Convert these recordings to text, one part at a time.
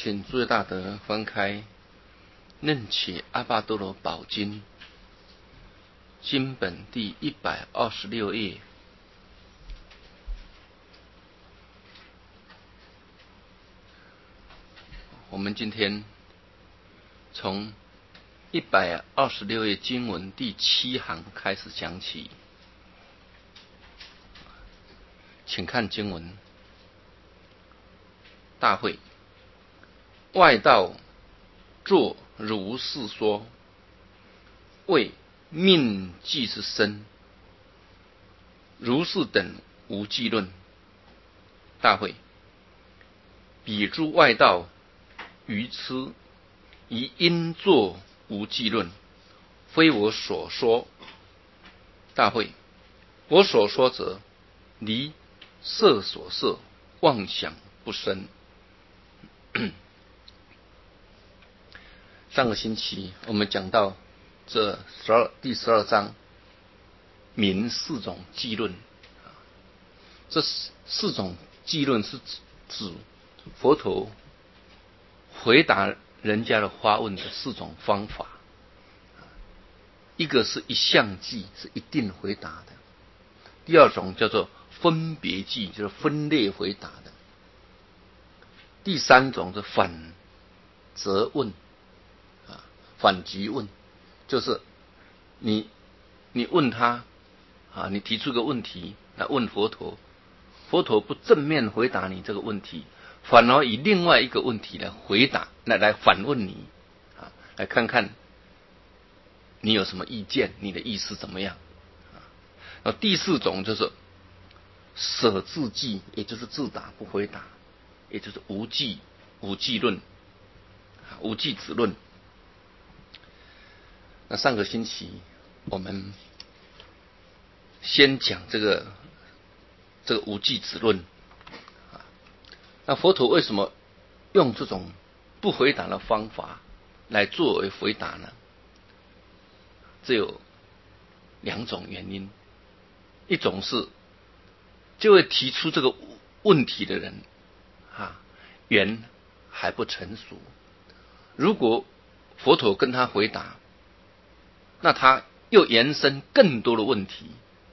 请诸位大德翻开《楞伽阿跋多罗宝经》经本第126页。我们今天从126页经文第7行开始讲起，请看经文：大会外道作如是说，谓命即是身，如是等无记论。大会彼诸外道愚痴，以因作无记论，非我所说。大会我所说者，离色所摄，妄想不生。上个星期我们讲到这第12章明4种记论，这4种记论是指佛陀回答人家的发问的4种方法。一个是一项记，是一定回答的；第二种叫做分别记，就是分类回答的；第三种是反责问，反击问，就是你问他你提出个问题来问佛陀，佛陀不正面回答你这个问题，反而以另外一个问题来回答，来反问你来看看你有什么意见，你的意思怎么样。第4种就是舍自记，也就是自答不回答，也就是无记论，无记子论。那上个星期我们先讲这个无记子论。那佛陀为什么用这种不回答的方法来作为回答呢？这有2种原因。一种是这位提出这个问题的人缘还不成熟，如果佛陀跟他回答，那他又延伸更多的问题，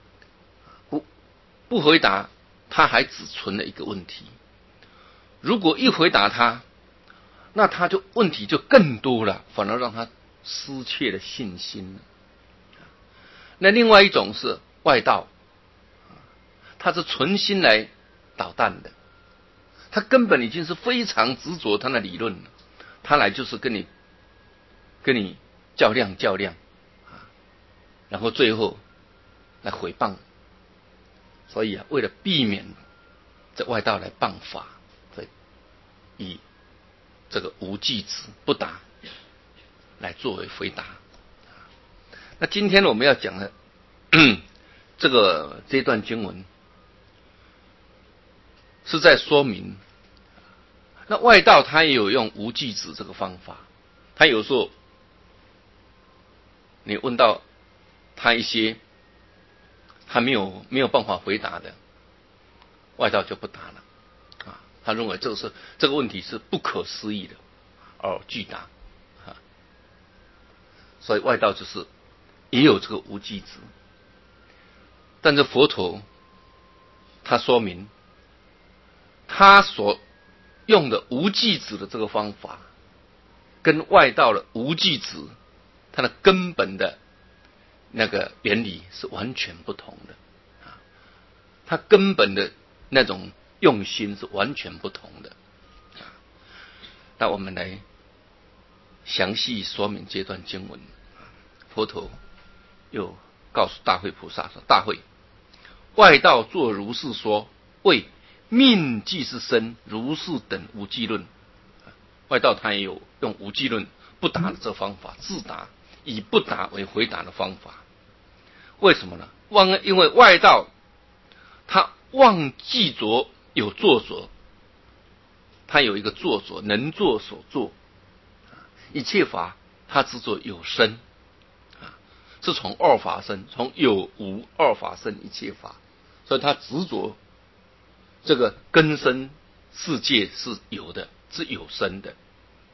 不回答他还只存了一个问题，如果一回答他，那他就问题就更多了，反而让他失去了信心了。那另外一种是外道，他是存心来捣蛋的，他根本已经是非常执着他的理论了，他来就是跟你较量，然后最后来毁谤。所以为了避免这外道来谤法，所以以这个无记子不答来作为回答。那今天我们要讲的这段经文是在说明，那外道他也有用无记子这个方法，他有时候你问到他一些他没有办法回答的，外道就不答了他认为这个问题是不可思议的而拒答所以外道就是也有这个无记子。但是佛陀他说明，他所用的无记子的这个方法跟外道的无记子它的根本的那个原理是完全不同的它根本的那种用心是完全不同的那我们来详细说明这段经文。佛陀又告诉大会菩萨说：大会外道作如是说，谓命即是身，如是等无记论。外道他也有用无记论不答的这方法，自答，以不答为回答的方法。为什么呢？因为外道他忘记着有作着，他有一个作着，能作所作，一切法他执着有生是从二法生，从有无二法生一切法，所以他执着这个根生世界是有的， 是有生的，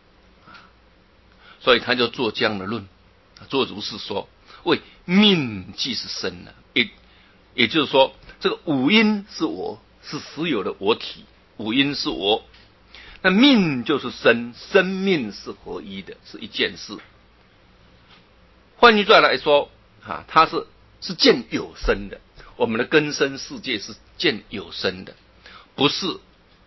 所以他就做这样的论。做如是说，为命即是生了，也就是说，这个五阴是我，是实有的我体，五阴是我，那命就是生，生命是合一的，是一件事。换句话来说，它是见有生的，我们的根生世界是见有生的，不是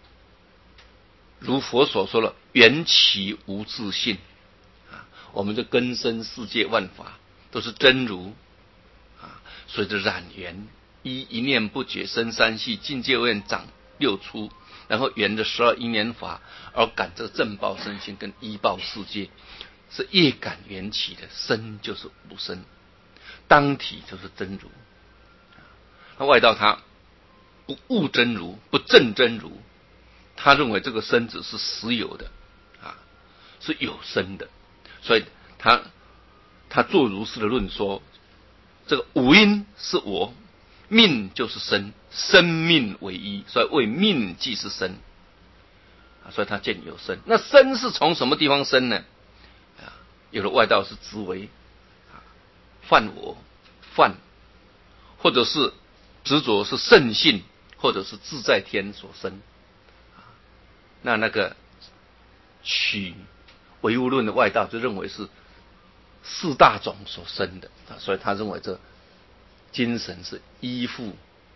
如佛所说的缘起无自性。我们的根生世界万法都是真如随着染缘一念不绝生三系境界位长六出，然后缘着12因缘法而感这个正报身心跟依报世界，是业感缘起的。生就是无生，当体就是真如。那外道他不悟真如，不证真如，他认为这个生只是实有的是有生的，所以他做如是的论说，这个五阴是我，命就是生，生命为一，所以为命即是生，所以他见有生。那生是从什么地方生呢？有的外道是执为犯我犯，或者是执着是圣性，或者是自在天所生。那个取唯物论的外道就认为是四大种所生的，所以他认为这精神是依附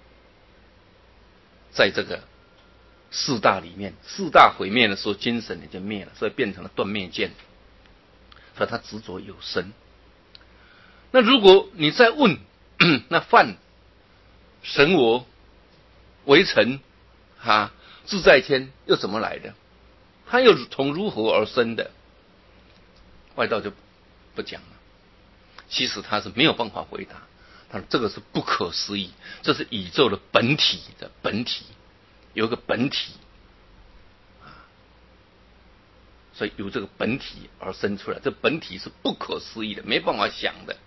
在这个四大里面，四大毁灭的时候，精神也就灭了，所以变成了断灭见，所以他执着有生。那如果你再问那犯神我为尘自在天又怎么来的？它又从如何而生的？外道就不讲了。其实他是没有办法回答，他说这个是不可思议，这是宇宙的本体的本体，有个本体所以由这个本体而生出来，这本体是不可思议的，没办法想的。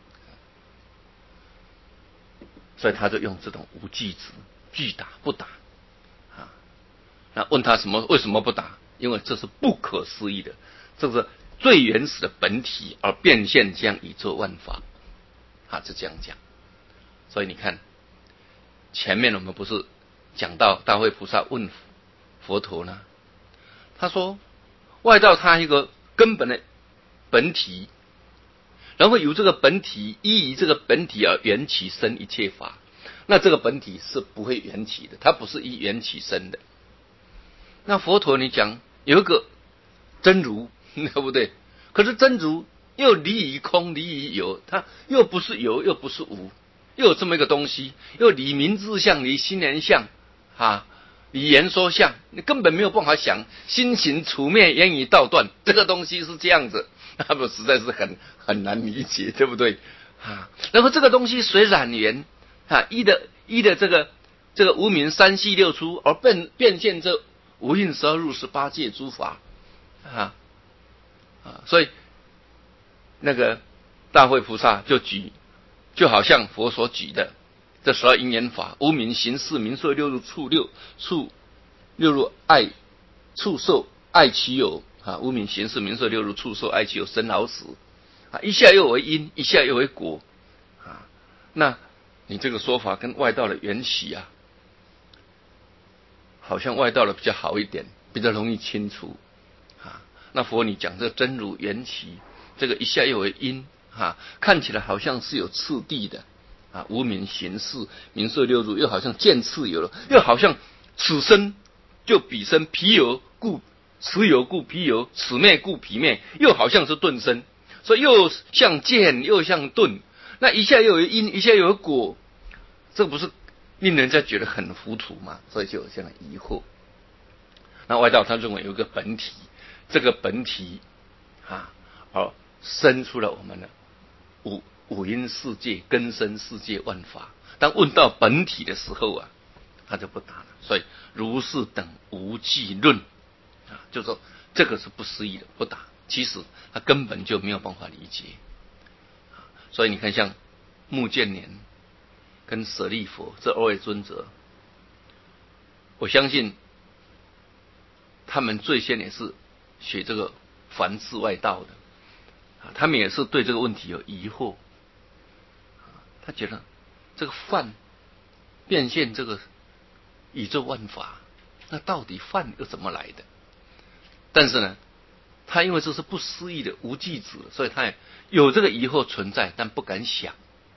所以他就用这种无记子拒打不打那问他为什么不打？因为这是不可思议的，这是最原始的本体而变现将宇宙万法是这样讲。所以你看前面我们不是讲到大慧菩萨问佛陀呢，他说外道他一个根本的本体，然后由这个本体依于这个本体而缘起生一切法，那这个本体是不会缘起的，它不是依缘起生的。那佛陀你讲有一个真如对不对？可是真如又离于空离于有，它又不是有又不是无，又有这么一个东西，又离名字相离心缘相离言说相，你根本没有办法想心行处灭言语道断，这个东西是这样子，那么实在是很难理解，对不对然后这个东西随染缘依的这个无明三系六出而变现这无印12入18界诸法所以那个大慧菩萨就好像佛所举的这12因缘法，无明行识名色六入触六入爱触受爱其有无明行识名色六入触受爱其有生老死一下又为因，一下又为果那你这个说法跟外道的缘起好像外道的比较好一点，比较容易清楚那佛你讲这真如缘起，这个一下又为因看起来好像是有次第的无明行识名色六入，又好像渐次有了，又好像此生就彼生，彼有故此有故彼有，此灭故彼灭，又好像是顿生，所以又像渐又像顿，那一下又有因，一下又有果，这不是令人家觉得很糊涂吗？所以就有这样的疑惑。那外道他认为有一个本体，这个本体而生出了我们的五阴世界根生世界万法，当问到本体的时候他就不答了。所以如是等无记论就说这个是不思议的，不答。其实他根本就没有办法理解所以你看像目犍连跟舍利佛这二位尊者，我相信他们最先也是学这个凡志外道的他们也是对这个问题有疑惑他觉得这个梵变现这个宇宙万法，那到底梵又怎么来的？但是呢，他因为这是不思议的无记子，所以他也有这个疑惑存在，但不敢想。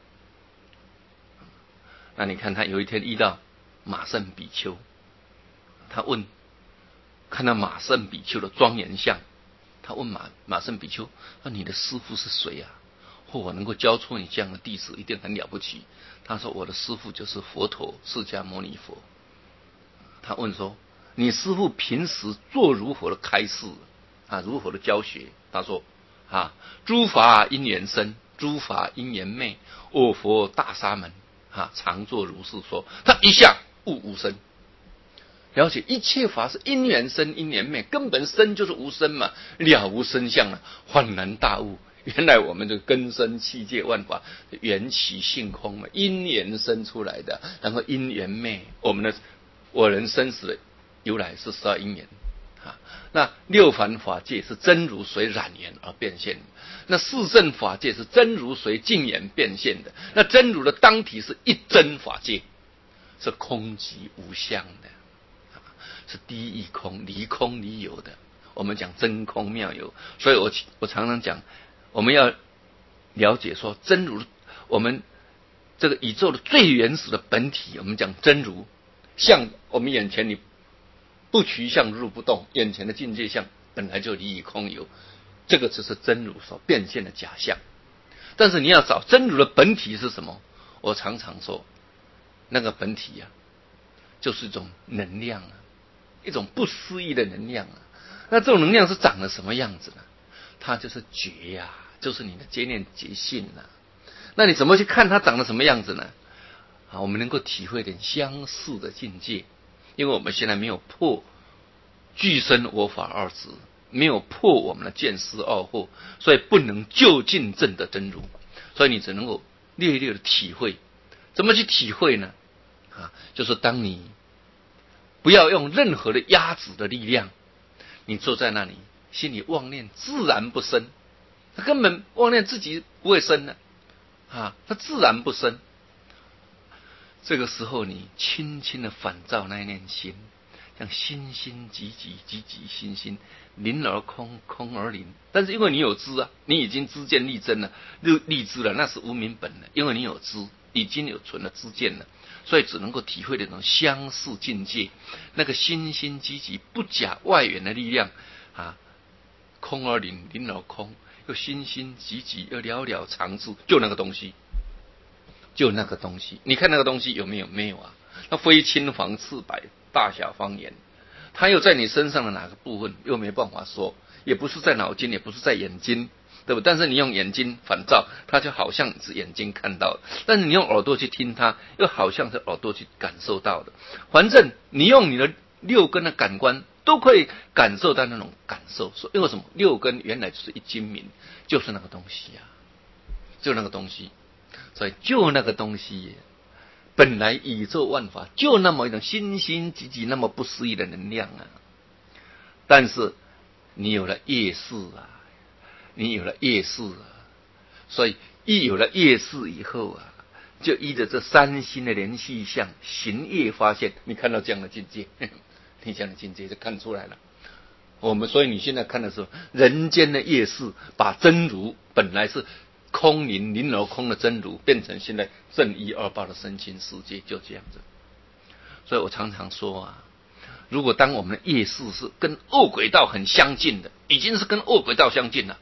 那你看他有一天遇到马胜比丘，他问，看到马胜比丘的庄严相，他问马胜比丘：“那你的师父是谁啊？或我能够教出你这样的弟子，一定很了不起。”他说：“我的师父就是佛陀释迦牟尼佛。”他问说：“你师父平时做如何的开示如何的教学？”他说：“诸法因缘生，诸法因缘灭。我佛大沙门常作如是说。”他一下悟无生，了解一切法是因缘生因缘灭，根本生就是无生嘛，了无生相了，恍然大悟。原来我们的根生器界万法缘起性空嘛，因缘生出来的，然后因缘灭。我人生死的由来是12因缘那六凡法界是真如随染缘而变现的，那四圣法界是真如随净缘变现的，那真如的当体是一真法界，是空寂无相的是第一义空，离空离有的。我们讲真空妙有，所以我常常讲，我们要了解说真如，我们这个宇宙的最原始的本体，我们讲真如，像我们眼前你不取相入不动，眼前的境界相本来就离以空有，这个只是真如所变现的假象。但是你要找真如的本体是什么？我常常说，那个本体就是一种能量一种不思议的能量那这种能量是长得什么样子呢？它就是觉就是你的觉念觉性那你怎么去看它长得什么样子呢？我们能够体会点相似的境界，因为我们现在没有破具身我法二执，没有破我们的见思二惑，所以不能就近证得真如，所以你只能够略略的体会。怎么去体会呢？就是当你不要用任何的压制的力量，你坐在那里，心里妄念自然不生，他根本妄念自己不会生他自然不生。这个时候你轻轻的反照那一念心，像心心寂寂，寂寂心心，灵而空，空而灵。但是因为你有知你已经知见立真了，立知了，那是无明本了。因为你有知，已经有存了知见了，所以只能够体会那种相似境界。那个心心寂寂，不假外缘的力量空而灵，灵而空，又心心寂寂，又了了常住，就那个东西。就那个东西，你看那个东西有没有？没有那非青黄赤白，大小方圆，它又在你身上的哪个部分？又没办法说，也不是在脑筋，也不是在眼睛，对不对？但是你用眼睛反照，它就好像是眼睛看到的；但是你用耳朵去听它，又好像是耳朵去感受到的。反正你用你的六根的感官，都可以感受到那种感受。因为什么？六根原来就是一精明，就是那个东西就那个东西。所以就那个东西，本来宇宙万法就那么一种心心寂寂那么不思议的能量但是你有了业识你有了业识所以一有了业识以后就依着这三心的联系相行业发现，你看到这样的境界，你这样的境界就看出来了。所以你现在看的时候，人间的业识把真如本来是空灵灵而空的真如，变成现在正一二八的身心世界，就这样子。所以我常常说如果当我们的业识是跟恶轨道很相近的，已经是跟恶轨道相近了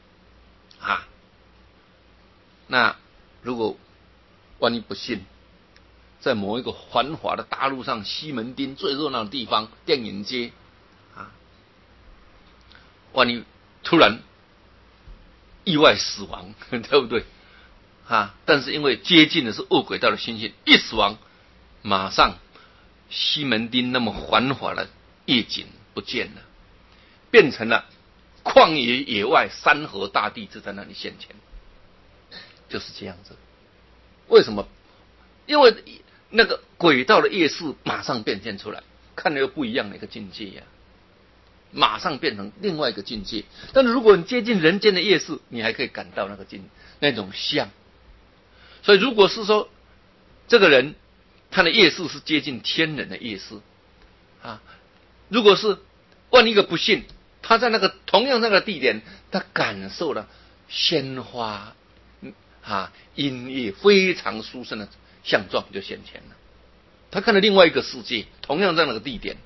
那如果万一不幸，在某一个繁华的大陆上，西门町最热闹的地方，电影街万一突然意外死亡，对不对但是因为接近的是恶轨道的星星，一死亡，马上西门町那么繁华的夜景不见了，变成了旷野野外，山河大地就在那里现前，就是这样子。为什么？因为那个轨道的夜视马上变现出来，看了又不一样的一个境界马上变成另外一个境界。但是如果你接近人间的业识，你还可以感到那种相。所以如果是说这个人他的业识是接近天人的业识啊，如果是万一个不幸，他在同样那个地点，他感受了鲜花音乐非常殊胜的相状就显前了。他看了另外一个世界，同样在那个地点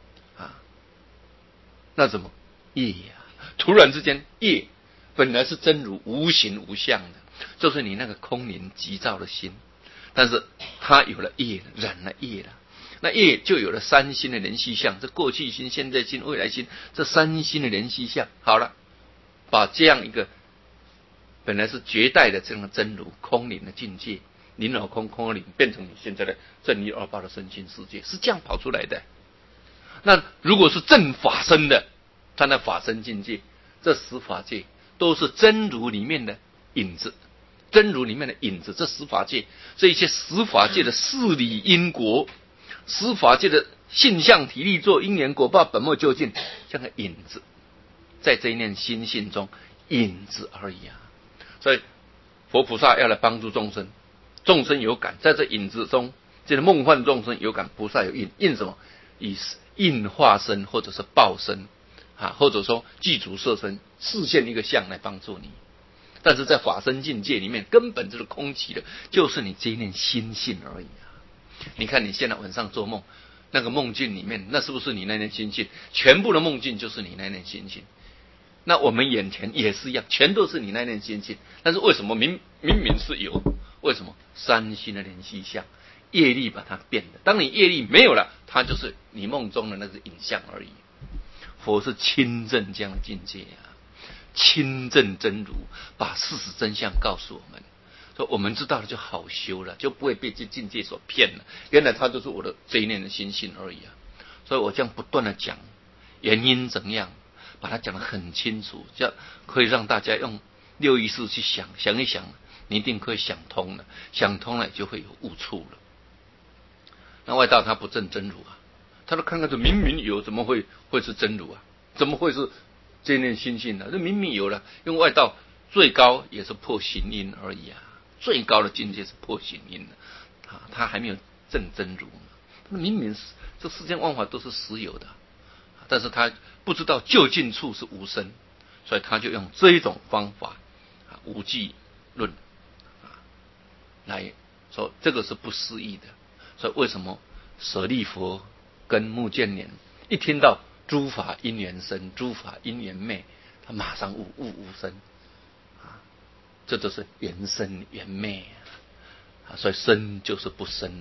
那怎么业突然之间业本来是真如无形无相的，就是你那个空灵急躁的心，但是他有了业，染了业了，那业就有了三心的联系相，这过去心、现在心、未来心，这三心的联系相。好了，把这样一个本来是绝代的这样的真如空灵的境界，灵而空，空而灵，变成你现在的正一二八的身心世界，是这样跑出来的。那如果是正法身的，他那法身境界，这十法界都是真如里面的影子，真如里面的影子，这十法界，这一些十法界的事理因果，十法界的性相体力作因缘果报本末究竟，像个影子，在这一念心性中影子而已所以佛菩萨要来帮助众生，众生有感，在这影子中，这个梦幻众生有感，菩萨有印，印什么？以印化身或者是报身或者说具足色身，示现一个相来帮助你。但是在法身境界里面，根本就是空寂的，就是你这一念心性而已你看你现在晚上做梦，那个梦境里面，那是不是你那念心性？全部的梦境就是你那念心性。那我们眼前也是一样，全都是你那念心性。但是为什么明明是有？为什么？三心的联系相，业力把它变的。当你业力没有了，它就是你梦中的那个影像而已。佛是亲证这样的境界亲证真如，把事实真相告诉我们，说我们知道了就好修了，就不会被这境界所骗了。原来它就是我的这一念的心性而已所以我这样不断的讲原因怎样，把它讲得很清楚，这样可以让大家用六意识去想一想，你一定可以想通了，想通了就会有悟处了。那外道他不证真如他都看看这明明有，怎么会是真如怎么会是这念心性呢？这明明有了，因为外道最高也是破行因而已最高的境界是破行因他还没有证真如呢。明明是这世间万法都是实有的，但是他不知道就近处是无生，所以他就用这一种方法无记论来说这个是不思议的。所以为什么舍利佛跟目犍连一听到诸法因缘生，诸法因缘灭，他马上悟生这就是缘生缘灭所以生就是不生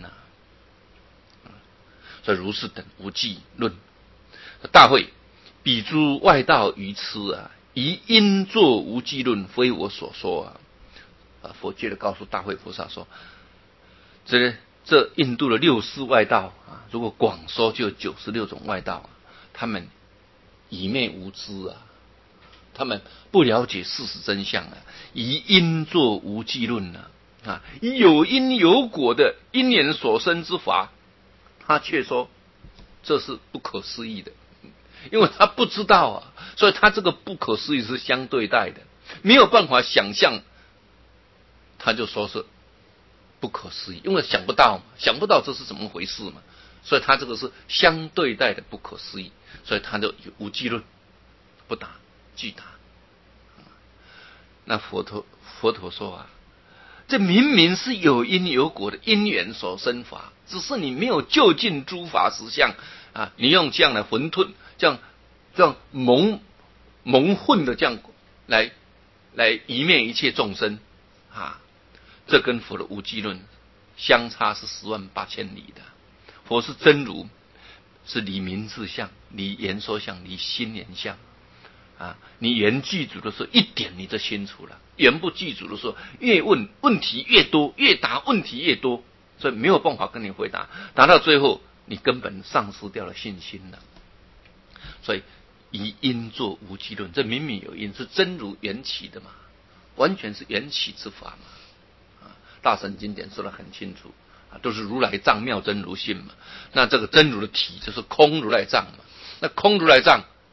所以如是等无记论大会，彼诸外道愚痴以因作无记论，非我所说佛接着告诉大会菩萨说，这印度的六世外道如果广说就有96种外道他们以昧无知他们不了解事实真相以因作无记论以有因有果的因缘所生之法，他却说这是不可思议的，因为他不知道所以他这个不可思议是相对待的，没有办法想象，他就说是不可思议，因为想不到这是怎么回事嘛，所以他这个是相对待的不可思议，所以他就有无记论，不答拒答。那佛陀说这明明是有因有果的因缘所生法，只是你没有就近诸法实相你用这样的混沌，这样蒙混的这样来移灭一切众生这跟佛的无记论相差是108000里的。佛是真如，是离名字相，离言说相，离心言相你言记住的时候一点你就清楚了，言不记住的时候越问问题越多，越答问题越多，所以没有办法跟你回答，答到最后你根本丧失掉了信心了。所以以因作无记论，这明明有因，是真如缘起的嘛，完全是缘起之法嘛大乘经典说得很清楚都是如来藏妙真如性嘛。那这个真如的体就是空如来藏嘛，那空如来藏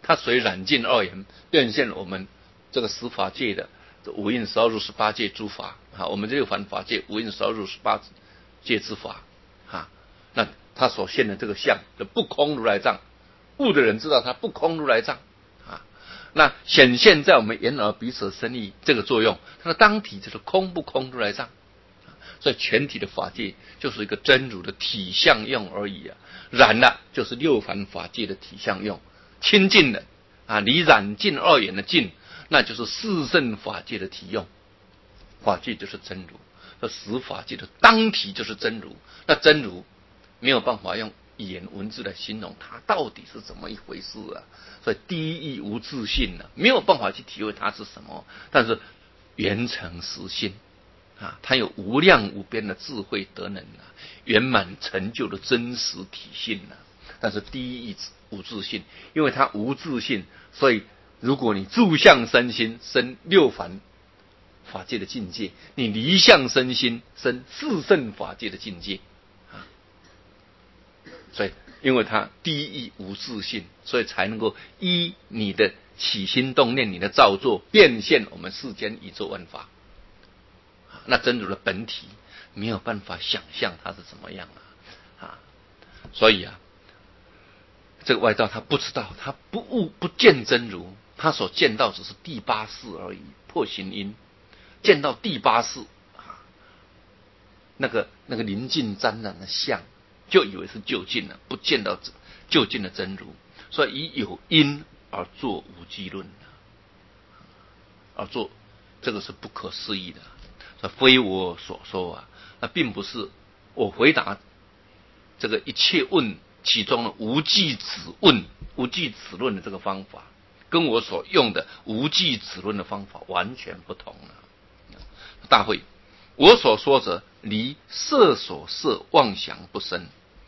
它随染尽二元，变现我们这个十法界的五蕴十二入十八界诸法啊，我们这个凡法界五蕴十二入十八界之法啊，那他所现的这个相的不空如来藏，悟的人知道它不空如来藏啊，那显现在我们眼耳鼻舌身意这个作用，它的当体就是空不空如来藏，所以全体的法界就是一个真如的体相用而已啊，染了就是六凡法界的体相用，清净了啊，离染尽二元的尽，那就是四圣法界的体用，法界就是真如，那十法界的当体就是真如，那真如没有办法用语言文字来形容它到底是怎么一回事啊，所以第一义无自性啊，没有办法去体会它是什么，但是圆成实性啊，它有无量无边的智慧德能啊，圆满成就的真实体性啊，但是第一义无自性，因为它无自性，所以如果你住相身心生六凡法界的境界，你离相身心生四圣法界的境界啊，所以因为它第一义无自性，所以才能够依你的起心动念，你的造作变现我们世间宇宙万法。那真如的本体没有办法想象它是怎么样啊，所以啊，这个外道他不知道，他不悟不见真如，他所见到只是第八识而已，破行因见到第八识啊，那个临近沾染的相，就以为是究竟了，不见到究竟的真如，所以以有因而作无记论，而作这个是不可思议的。非我所说啊，那并不是我回答这个一切问其中的无记子问、无记子论的这个方法，跟我所用的无记子论的方法完全不同了。大会，我所说者离色所摄妄想不生，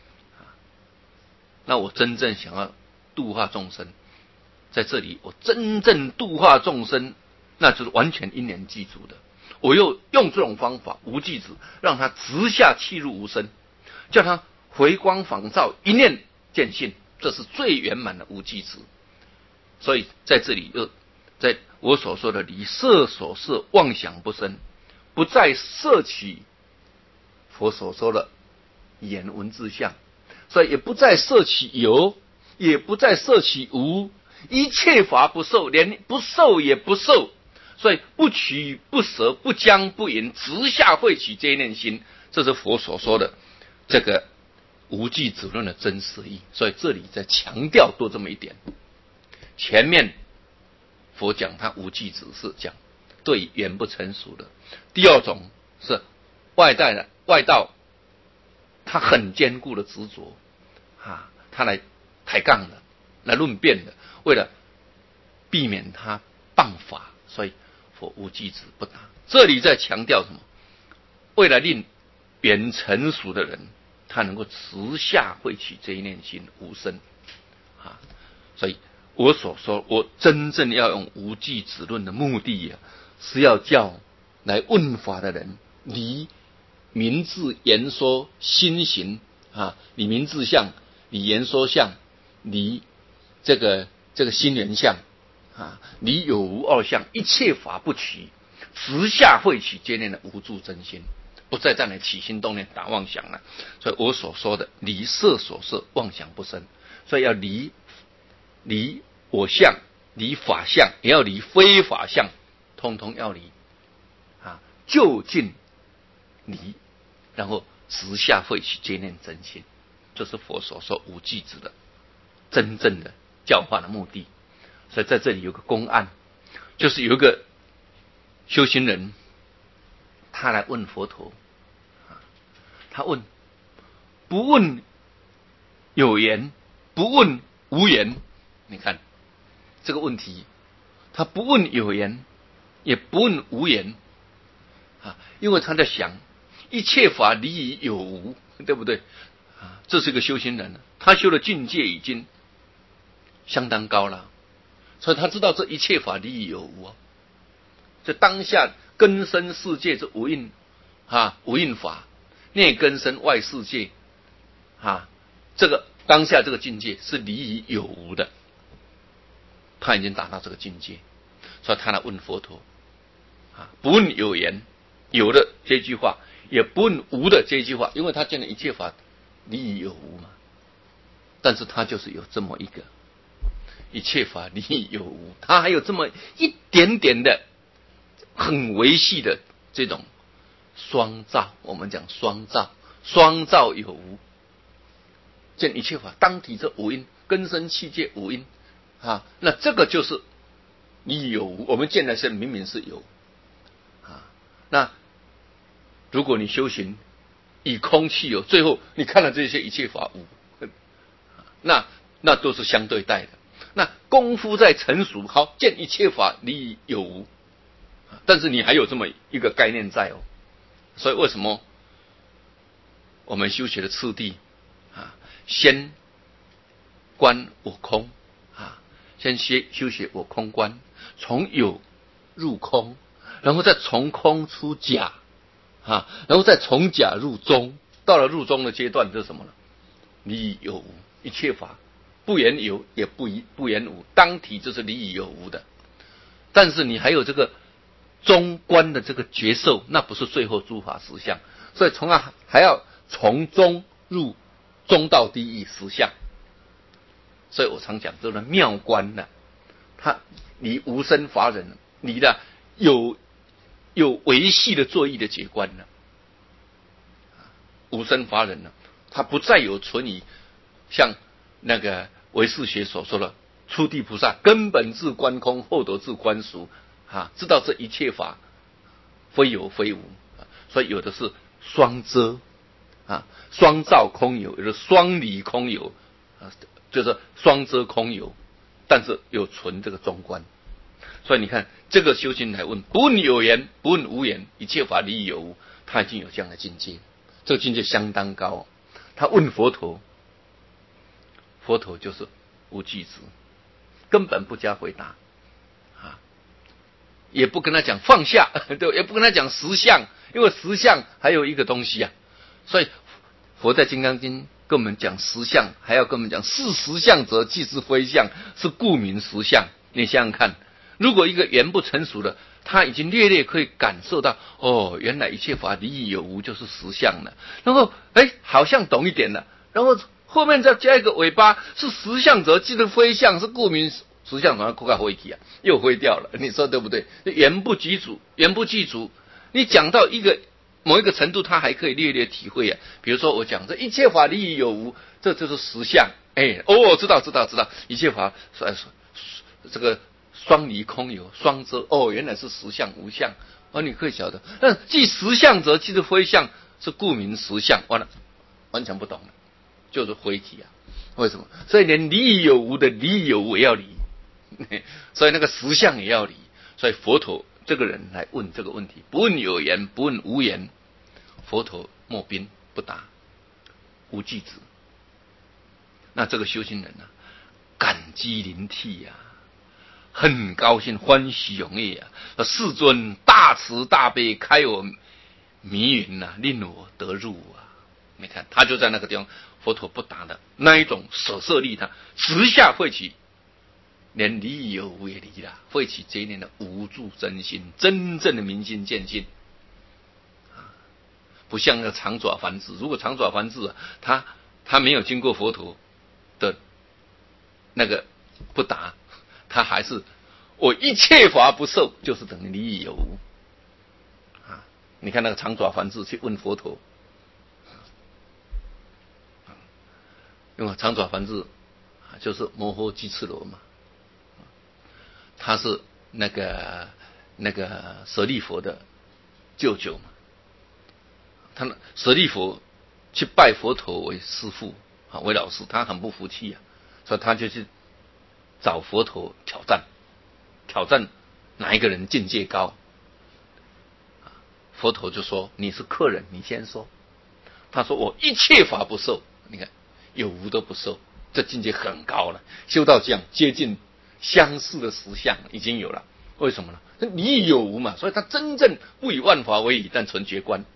那我真正想要度化众生，在这里我真正度化众生，那就是完全因缘具足的。我又用这种方法无记子，让他直下契入无生，叫他回光返照，一念见性，这是最圆满的无记子。所以在这里又在我所说的离色所摄妄想不生，不再摄取佛所说的言文字相，所以也不再摄取有，也不再摄取无，一切法不受，连不受也不受。所以不取不舍不将不淫，直下慧取这一念心，这是佛所说的这个无记子论的真实意。所以这里在强调多这么一点。前面佛讲他无记子是讲对缘不成熟的，第二种是外道他很坚固的执着啊，他来抬杠的，来论辩的，为了避免他谤法，所以佛无记子不答。这里在强调什么？为了令缘成熟的人，他能够直下慧取这一念心无生啊。所以我所说，我真正要用无记子论的目的啊，是要叫来问法的人离名字言说心行啊，离名字相，离言说相，离这个心缘相啊，离有无二相，一切法不取，直下慧取接念的无住真心，不再在那起心动念打妄想了。所以我所说的离色所摄妄想不生，所以要离我相，离法相，也要离非法相，通通要离啊，就近离，然后直下慧取接念真心，这是佛所说无记子的真正的教化的目的。所以在这里有个公案，就是有一个修行人，他来问佛陀，他问不问有缘，不问无缘。你看这个问题，他不问有缘，也不问无缘啊，因为他在想一切法离于有无，对不对啊？这是个修行人，他修的境界已经相当高了，所以他知道这一切法离于有无啊。这当下根生世界是无印无印法，内根生外世界这个当下这个境界是离于有无的。 他已经达到这个境界，所以他来问佛陀不问有言有的这句话，也不问无的这句话，因为他见了一切法离于有无嘛。但是他就是有这么一个一切法离于有无，他还有这么一点点的很微细的这种双照，我们讲双照，双照有无，见一切法当体这无因，根生器界无因那这个就是你有无，我们见的是明明是有那如果你修行以空气有，最后你看了这些一切法无，那都是相对待的。那功夫在成熟，好见一切法离有无，但是你还有这么一个概念在所以为什么我们修学的次第先观我空先修学我空观，从有入空，然后再从空出假然后再从假入中，到了入中的阶段，这是什么呢？离有无，一切法不言有，也不言无，当体就是离有无的。但是你还有这个中观的这个觉受，那不是最后诸法实相，所以还要从中入中道第一实相。所以我常讲这个妙观它离无生法忍，离的有维系的作意的解观无生法忍它不再有存疑，像那个唯识学所说的初地菩萨根本自观空，后得自观俗知道这一切法非有非无所以有的是双遮双照空有，有的双离空有就是双遮空有，但是有存这个中观。所以你看这个修行来问，不问有言不问无言，一切法离有无，他已经有这样的境界，这个境界相当高他问佛陀，佛陀就是无句子，根本不加回答也不跟他讲放下对，也不跟他讲实相，因为实相还有一个东西所以佛在金刚经跟我们讲实相，还要跟我们讲是实相者即是非相，是故名实相。你想想看，如果一个缘不成熟的，他已经略略可以感受到原来一切法离于有无就是实相了，然后好像懂一点了，然后后面再加一个尾巴，是实相者即是非相，是故名实相，然后快灰体又灰掉了，你说对不对？缘不具足，缘不具足，你讲到某一个程度，他还可以略略体会比如说我讲这一切法离于有无，这就是实相知道一切法这个双离空有，双遮原来是实相无相你可以晓得，但即实相者即是非相，是故名实相，完全不懂了，就是灰体为什么？所以连离于有无的离于有无也要离所以那个实相也要离。所以佛陀这个人来问这个问题，不问有言不问无言，佛陀默宾不答，无句子。那这个修行人感激临涕很高兴欢喜踊跃世尊大慈大悲，开我迷云令我得入你看他就在那个地方，佛陀不答的那一种舍舍利他直下会起，连离有无也离了，会起这一念的无住真心，真正的明心见性不像那个长爪梵志，如果长爪梵志他没有经过佛陀的那个不答，他还是我一切法不受，就是等于离于有无你看那个长爪梵志去问佛陀因为长爪梵志就是摩诃居次罗嘛，他是那个舍利佛的舅舅嘛，舍利佛去拜佛陀为师父为老师，他很不服气所以他就去找佛陀挑战哪一个人境界高佛陀就说你是客人，你先说。他说我一切法不受，你看有无都不受，这境界很高了，修到这样接近相似的实相已经有了。为什么呢？离有无嘛，所以他真正不以万法为已，但纯觉观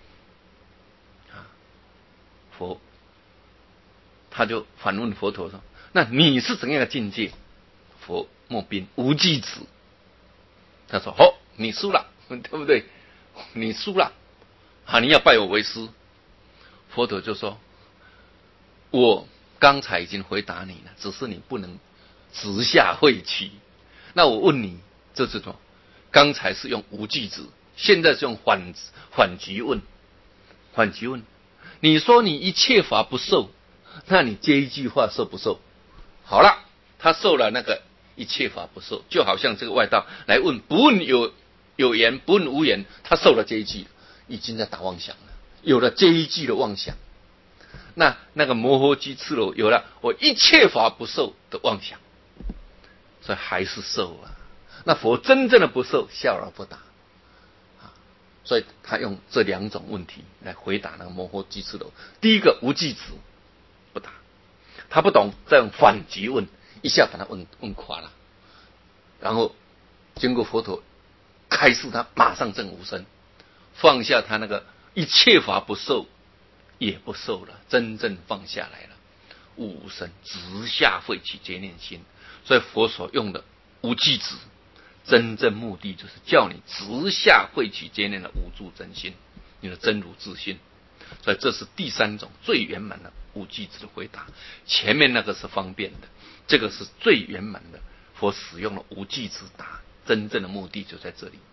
佛他就反问佛陀说，那你是怎样的境界？佛莫兵，无忌子。他说：“哦，你输了，对不对？你输了，你要拜我为师。”佛陀就说：“我刚才已经回答你了，只是你不能直下慧取。那我问你，这是什么？刚才是用无忌子，现在是用反局问。反局问，你说你一切法不受，那你这一句话受不受？好了，他受了那个一切法不受，就好像这个外道来问，不问有言，不问无言，他受了这一句，已经在打妄想了，有了这一句的妄想。那个摩诃居次楼有了我一切法不受的妄想，所以还是受啊。那佛真正的不受，笑而不答。所以他用这两种问题来回答那个摩诃居次楼。第一个无忌子不答，他不懂，再用反局问，一下把他问垮了。然后经过佛陀开示，他马上证无生，放下他那个一切法不受也不受了，真正放下来了，悟无生，直下慧取觉念心。所以佛所用的无忌子，真正目的就是叫你直下慧取觉念的无住真心，你的真如自信。所以这是第三种最圆满的无忌子的回答。前面那个是方便的，这个是最圆满的。佛使用了无忌子答，真正的目的就在这里。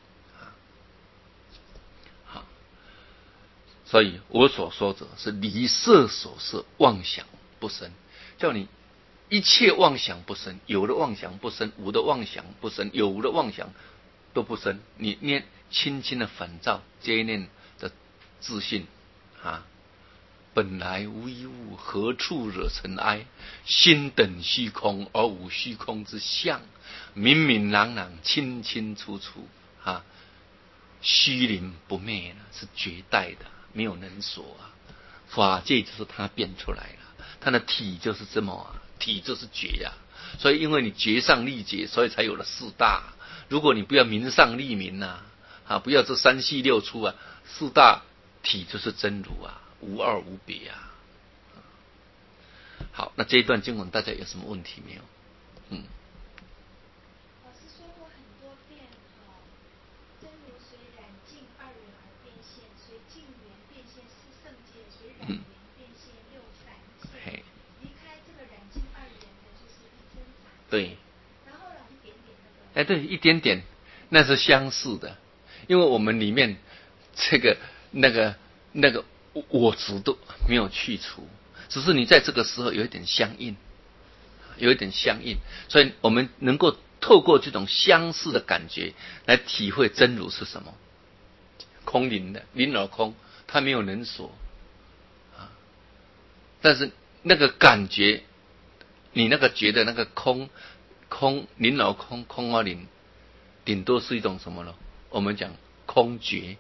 好，所以我所说者是离色所摄，妄想不生，叫你一切妄想不生，有的妄想不生，无的妄想不生，有无的妄想都不生。你念轻轻的反照接念的自信本来无一物，何处惹尘埃？心等虚空，而无虚空之相，明明朗朗，清清楚楚虚灵不灭是绝代的，没有能所法界就是他变出来了，他的体就是这么体就是觉所以因为你觉上立觉，所以才有了四大。如果你不要明上立明不要这三系六出四大体就是真如无二无别好，那这一段经文大家有什么问题没有？ 老师说过很多遍真如随染净二元而变现，随净缘变现四圣界，随染缘变现六三界。离开这个染净二元的就是一真法。 对。 然后一点点对，一点点，那是相似的，因为我们里面这个那个我执都没有去除，只是你在这个时候有一点相应，所以我们能够透过这种相似的感觉来体会真如是什么。空灵的，灵而空，它没有能所但是那个感觉，你那个觉得那个空灵而空，空而灵，顶多是一种什么呢？我们讲空觉，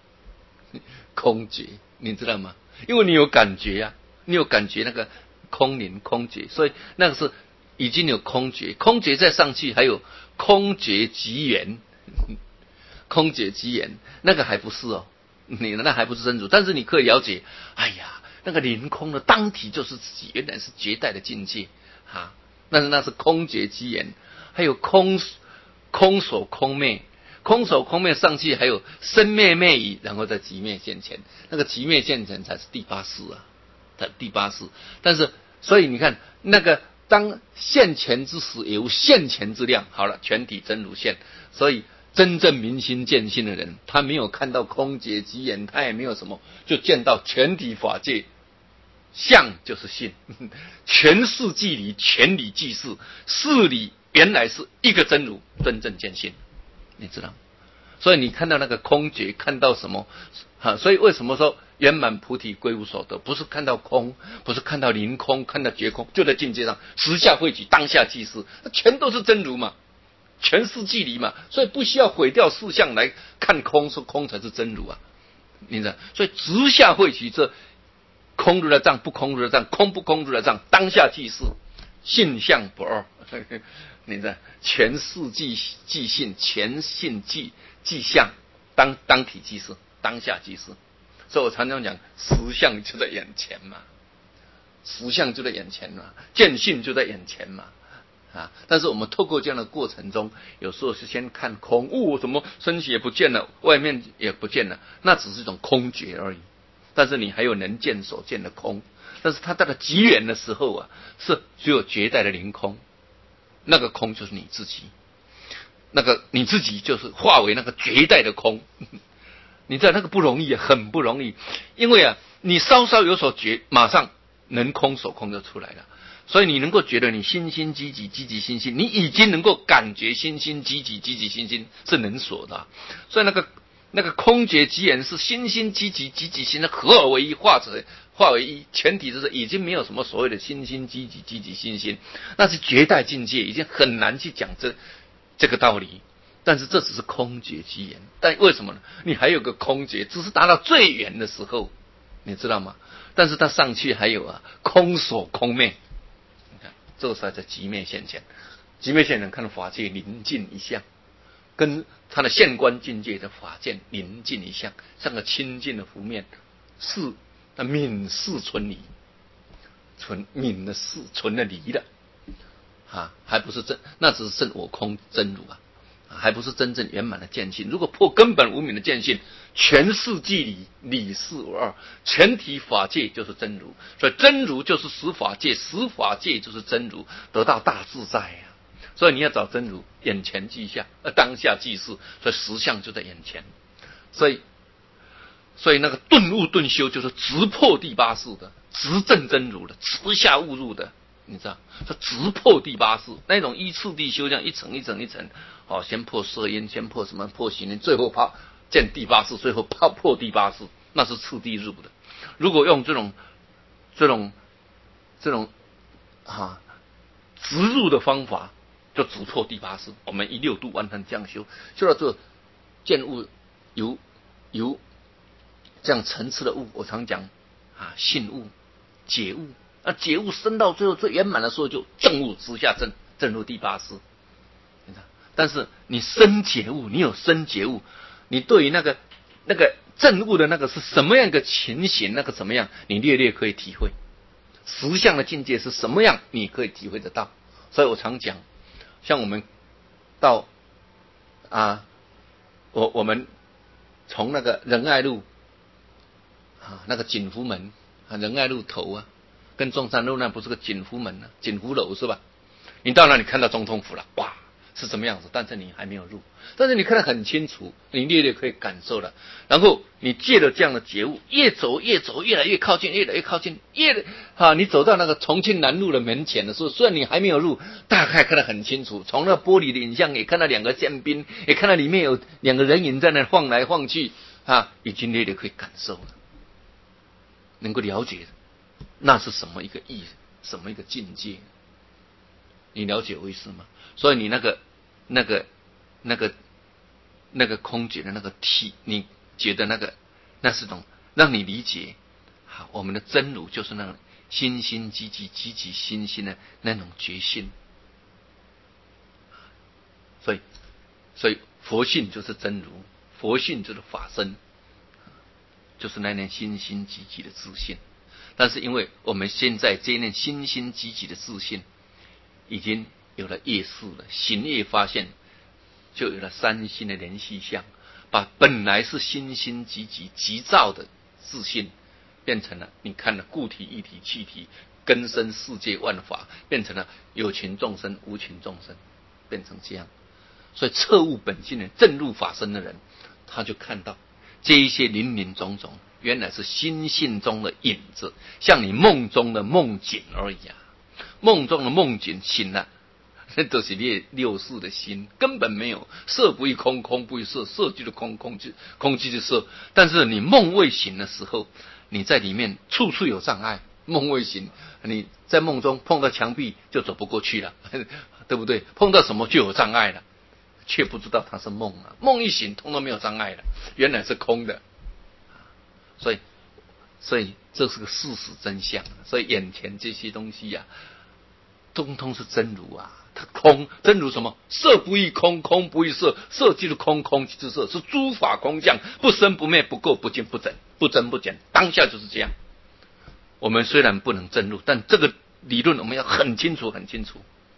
你知道吗？因为你有感觉你有感觉那个空灵空觉，所以那个是已经有空觉，空觉再上去还有空觉即缘，空觉即缘那个还不是你那还不是真如，但是你可以了解，那个凌空的当体就是自己，原来是绝代的境界但是那是空觉即缘，还有空所空灭。空手空灭上去，还有生灭灭已，然后再即灭现前，那个即灭现前才是第八识第八识。但是，所以你看，那个当现前之时，也无现前之量。好了，全体真如现。所以，真正明心见性的人，他没有看到空觉即缘，他也没有什么，就见到全体法界相就是性，全事即理，全理即事，事理原来是一个真如，真正见性。你知道，所以你看到那个空觉，看到什么所以为什么说圆满菩提归无所得？不是看到空，不是看到凌空，看到绝空，就在境界上实下慧取，当下即是，全都是真如嘛，全是即理嘛，所以不需要毁掉事相来看空，说空才是真如你知道，所以直下慧取，这空如来藏，不空如来藏，空不空如来藏，当下即是，性相不二。你知道，全事即性，全性即相，当体即是，当下即是。所以我常常讲，实相就在眼前嘛，实相就在眼前嘛，见性就在眼前嘛。 但是我们透过这样的过程中，有时候是先看空，怎么身体也不见了，外面也不见了，那只是一种空觉而已。但是你还有能见所见的空，但是它到了极远的时候是只有绝代的凌空，那个空就是你自己，那个你自己就是化为那个绝代的空。你知道那个不容易很不容易，因为你稍稍有所觉，马上能空所空就出来了。所以你能够觉得你心心积积，积积心心，你已经能够感觉心心积积，积积心心是能所的。所以那个空觉即言是心心积积，积积心的合而为一，化为一。前提就是已经没有什么所谓的心心积积，积积心心，那是绝代境界，已经很难去讲这个道理。但是这只是空觉即言，但为什么呢？你还有个空觉，只是达到最远的时候，你知道吗？但是它上去还有空所空灭。这时候在极灭现前，极灭现前看到法界临近一相，跟他的现观境界的法界临近一相，像个清净的湖面，是那泯世存离，泯的世存了离了还不是真，那只是真我空真如还不是真正圆满的见性。如果破根本无明的见性，全世即理，理事无二，全体法界就是真如。所以真如就是实法界，实法界就是真如，得到大自在所以你要找真如，眼前即相，当下即是，所以实相就在眼前。所以那个顿悟顿修就是直破第八识的，直证真如的，直下悟入的。你知道，这直破第八识，那种依次第修，这样一层一层一层，先破色音，先破什么破行音，最后见第八识，最后破第八识，那是次第入的。如果用这种直入的方法，就直破第八识。我们以六度完全这样修，修到这见悟由这样层次的悟，我常讲信悟、解悟。解悟升到最后最圆满的时候，就证悟直下证入第八识。但是你深解悟，你有深解悟，你对于那个证悟的那个是什么样一个情形，那个怎么样，你略略可以体会。实相的境界是什么样，你可以体会得到。所以我常讲，像我们到我们从那个仁爱路那个锦福门仁爱路头跟中山路那不是个锦福门锦福楼是吧？你到那里看到总统府了，哇，是什么样子？但是你还没有入，但是你看得很清楚，你略略可以感受了。然后你借着这样的觉悟，越走越来越靠近，越来越靠近，你走到那个重庆南路的门前的时候，虽然你还没有入，大概看得很清楚。从那玻璃的影像也看到两个宪兵，也看到里面有两个人影在那晃来晃去已经略略可以感受了，能够了解那是什么一个意思，什么一个境界？你了解我意思吗？所以你那个空觉的那个体，你觉得那是种让你理解我们的真如就是那种心心积积积积心心的那种觉性。所以佛性就是真如，佛性就是法身，就是那念心心积积的自信。但是因为我们现在这一念心心积积的自信已经有了业识了，行业发现，就有了三心的联系相，把本来是心心积积急躁的自信，变成了你看了固体、一体、气体、根生世界万法，变成了有情众生、无情众生，变成这样。所以彻悟本性的正入法身的人，他就看到这一些林林总总，原来是心性中的影子，像你梦中的梦境而已梦中的梦境醒了，那都是你六识的心，根本没有色不异空，空不异色，色即是空，空即是色。但是你梦未醒的时候，你在里面处处有障碍。梦未醒，你在梦中碰到墙壁就走不过去了，对不对？碰到什么就有障碍了，却不知道它是梦梦一醒，通通没有障碍了，原来是空的。所以这是个事实真相。所以眼前这些东西通通是真如它空。真如什么？色不异空，空不异色，色即是空，空即是色，是诸法空相，不生不灭，不垢不净不增，不增不减，当下就是这样。我们虽然不能证入，但这个理论我们要很清楚很清楚。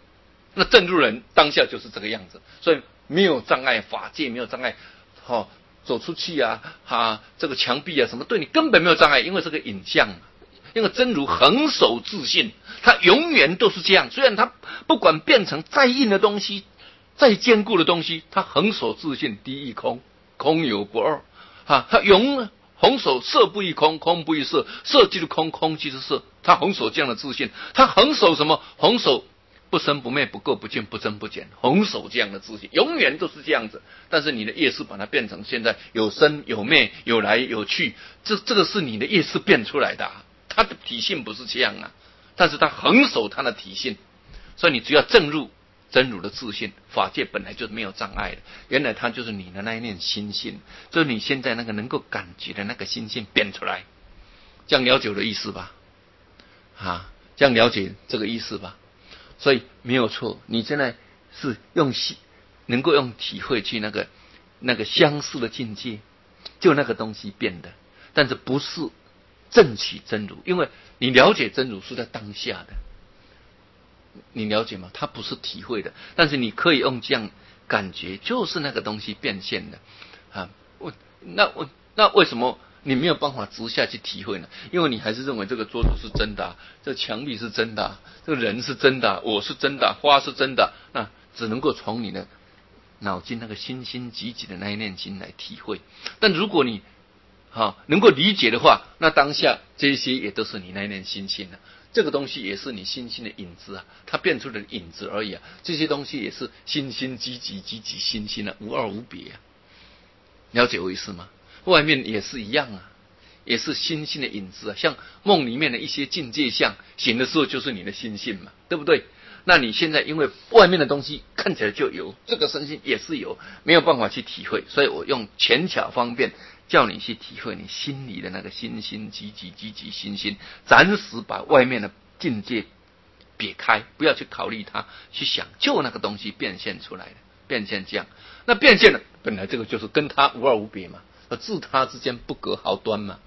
那证入人当下就是这个样子，所以没有障碍，法界没有障碍，走出去啊，这个墙壁啊什么对你根本没有障碍，因为这个影像嘛。因为真如恒守自信，它永远都是这样。虽然它不管变成再硬的东西、再坚固的东西，它恒守自信，第一空，空有不二啊。它恒守色不异空，空不异色，色即是空，空即是色。它恒守这样的自信，它恒守什么？恒守不生不灭，不垢不净，不增不减，恒守这样的自信，永远都是这样子。但是你的业识把它变成现在有生有灭，有来有去，这个是你的业识变出来的它的体性不是这样啊，但是它恒守它的体性，所以你只要证入真如的自信，法界本来就是没有障碍的。原来它就是你的那一念心性，就是你现在那个能够感觉的那个心性变出来，这样了解我的意思吧？这样了解这个意思吧？所以没有错，你现在是能够用体会去那个相似的境界，就那个东西变的，但是不是证取真如，因为你了解真如是在当下的，你了解吗？它不是体会的，但是你可以用这样感觉，就是那个东西变现的那为什么你没有办法直下去体会呢？因为你还是认为这个桌子是真的这墙壁是真的这个人是真的我是真的花是真的，那只能够从你的脑筋那个心心急急的那一念心来体会。但如果你能够理解的话，那当下这些也都是你那一念心性这个东西也是你心性的影子它变出的影子而已这些东西也是心心积极心性无二无别了解我意思吗？外面也是一样也是心性的影子像梦里面的一些境界相，醒的时候就是你的心性嘛，对不对？那你现在因为外面的东西看起来就有，这个身心也是有，没有办法去体会，所以我用浅巧方便叫你去体会你心里的那个心心积极心心，暂时把外面的境界撇开，不要去考虑它，去想就那个东西变现出来的，变现这样，那变现了本来这个就是跟它无二无别嘛，自他之间不隔毫端嘛，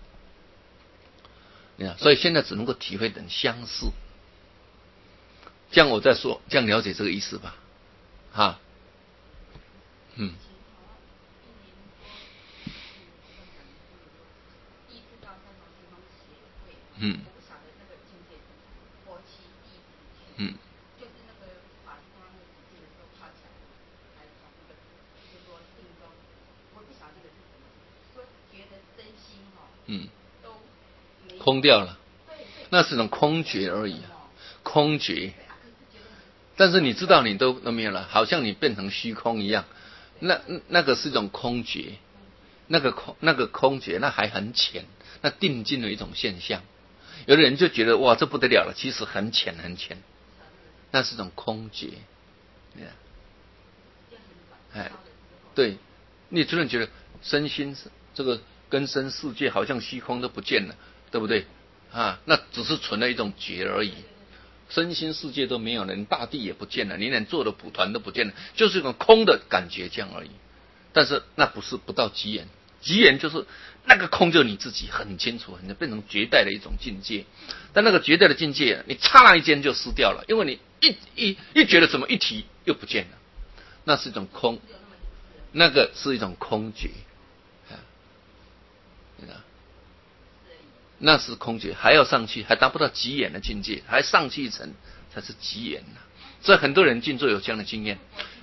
所以现在只能够体会等相似。这样我再说，这样了解这个意思吧？空掉了，那是种空觉而已空觉。但是你知道你都没有了，好像你变成虚空一样，那个是一种空觉，那个空觉那还很浅，那定境的一种现象。有的人就觉得哇这不得了了，其实很浅很浅，那是一种空觉。对，你突然觉得身心这个根深世界好像虚空都不见了，对不对那只是存了一种觉而已，身心世界都没有了，你大地也不见了，你连做的蒲团都不见了，就是一种空的感觉这样而已。但是那不到极眼，极眼就是那个空，就你自己很清楚，你变成绝代的一种境界。但那个绝代的境界，你刹那一间就失掉了，因为你一觉得怎么一提又不见了，那是一种空，那个是一种空觉那是空觉，还要上去，还达不到极眼的境界，还上去一层才是极眼所以很多人静坐有这样的经验，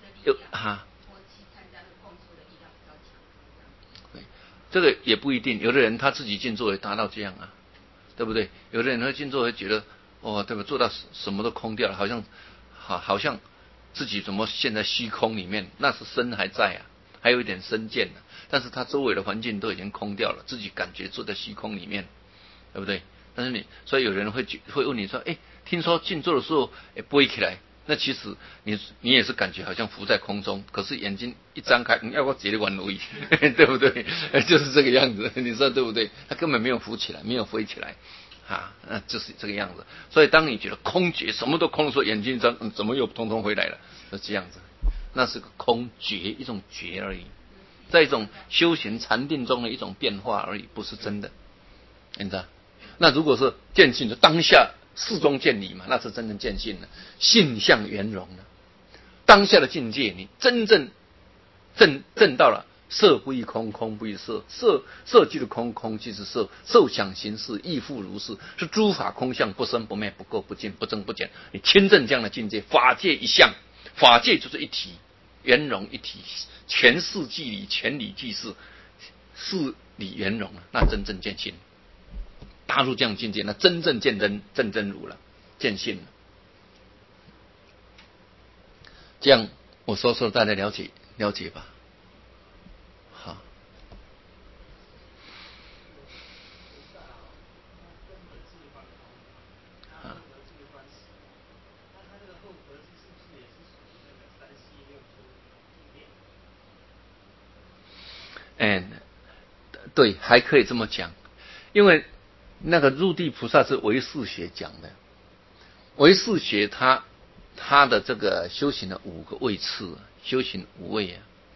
这个也不一定，有的人他自己静坐也达到这样对不对？有的人会静坐会觉得对吧？做到什么都空掉了，好像自己怎么陷在虚空里面，那是身还在还有一点身见但是他周围的环境都已经空掉了，自己感觉坐在虚空里面，对不对？但是所以有人会问你说，听说静坐的时候飞起来，那其实你也是感觉好像浮在空中，可是眼睛一张开，要不直接玩而已，对不对？就是这个样子，你说对不对？他根本没有浮起来，没有飞起来就是这个样子。所以当你觉得空觉什么都空的时候，眼睛一张，怎么又通通回来了？是这样子，那是个空觉，一种觉而已，在一种修行禅定中的一种变化而已，不是真的。你知道？那如果是见性，就当下事中见理嘛，那是真正见性了，性相圆融了， 当下的境界，你真正证到了色不异空，空不异色，色即是空，空即是色，受想行识亦复如是，是诸法空相，不生不灭，不垢不净，不增不减。你亲证这样的境界，法界一相，法界就是一体，圆融一体，全事即理，全理即事，事理圆融了，那真正见性。踏入这样境界，那真正见真如了，见性了。这样我说大家了解吧。好。对，还可以这么讲，因为那个入地菩萨是唯识学讲的，唯识学他的这个修行的5个位次，修行5位